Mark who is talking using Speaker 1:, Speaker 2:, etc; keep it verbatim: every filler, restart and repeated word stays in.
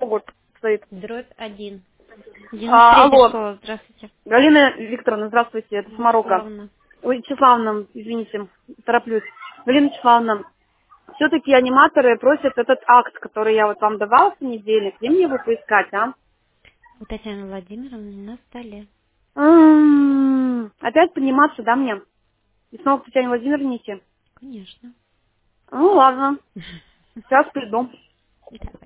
Speaker 1: Вот, стоит.
Speaker 2: Дробь один.
Speaker 1: А,
Speaker 2: девяносто третья
Speaker 1: алло,
Speaker 2: школа, здравствуйте.
Speaker 1: Галина Викторовна, здравствуйте, это Самарока.
Speaker 2: Вячеславовна.
Speaker 1: Ой, Вячеславовна, извините, тороплюсь. Галина Вячеславовна, все-таки аниматоры просят этот акт, который я вот вам давала в понедельник, где мне его поискать, а?
Speaker 2: У Татьяны Владимировны на столе.
Speaker 1: М, Опять подниматься, да, мне? И снова к Татьяне Владимировне идти?
Speaker 2: Конечно.
Speaker 1: Ну, ладно, сейчас приду.
Speaker 2: Давай.